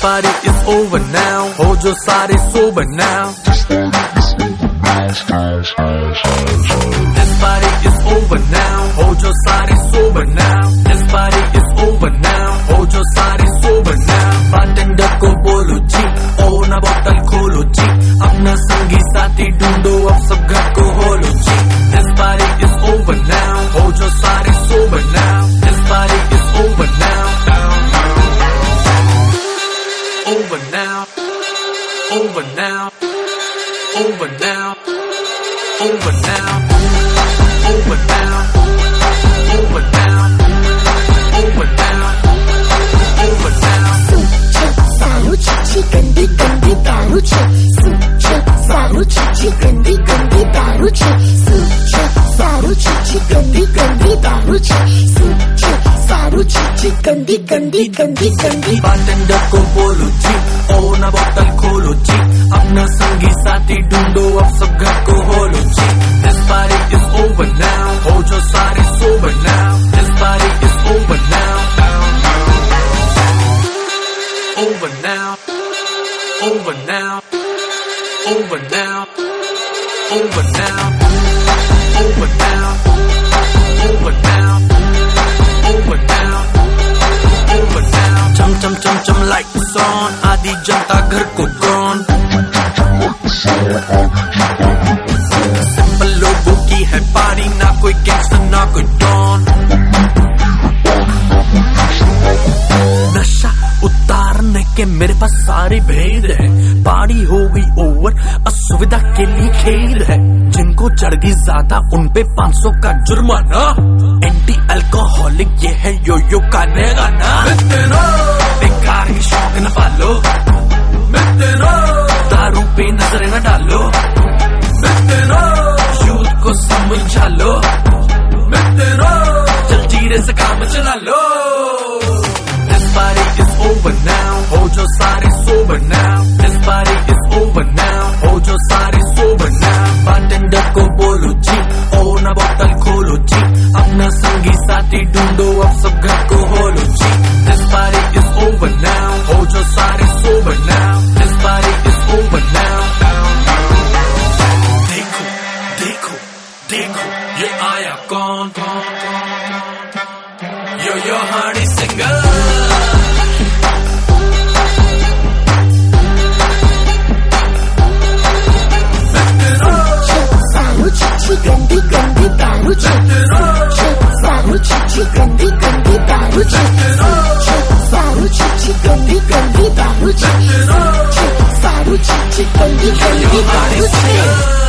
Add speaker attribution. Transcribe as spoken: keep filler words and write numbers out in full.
Speaker 1: party is over now. हो जो सारे sober now. This party is over now. हो जो सारे sober now. This party is over now. हो जो सारे sober now. Bartender को बोलो जी, ओ ना बोतल खोलो जी. अपना संगी साथी ढूंढो, अब सब घर को होलो जी. This party is over now. हो जो सारे sober now. This party is over now. Over now, over now, over now, over now, over now, over now, over now, over now.
Speaker 2: सूचे सारू चिची गंदी गंदी दारू छे. सूचे सारू चिची गंदी गंदी दारू छे. सूचे सारू चिची गंदी गंदी दारू छे. सूचे सारू चिची गंदी गंदी गंदी गंदी.
Speaker 1: बारटेंडर को बोलो जी, ओ ना बोतल खोलो जी. अपना संगी साथी ढूंढो, अब सब घर को होलो जी. This party is over now. हो जो सारे sober now. This party is over now. Over now. Over now. Over now. Over now. Over now. Over now. Over now. Over now. चम चम चम चम lights on. आधी जनता घर को gone. सिंपल लोगों की है पारी, ना कोई गैंगस्टर ना कोई डॉन. नशा उतारने के मेरे पास सारे भेद है. पारी हो गई ओवर, असुविधा के लिए खेद है. जिनको चढ़ गई ज्यादा उन पे पाँच सौ का जुर्माना. एंटी अल्कोहलिक ये है यो यो का नया गाना. बेकार की शौक न पालो, दारू पे नजर न डालो. यूथ को समझा लो, जलजीरे से काम चला लो. This party is over now. हो जो सारे sober now. This party is over now. हो जो सारे sober now. बारटेंडर को बोलो जी, ओ ना बोतल खोलो जी. अपना संगी साथी ढूंढो, अब सब घर को होलो जी. This party is over now. हो जो सारे sober now. This party is over now. देखो देखो देखो ये आया कौन कौन यो यो हार्डी सिंगर.
Speaker 2: गंदी गंदी दारू छे. सारू चिची गंदी गंदी दारू छे. सारू चिची गंदी गंदी दारू छे. सारू चिची गंदी गंदी दारू छे.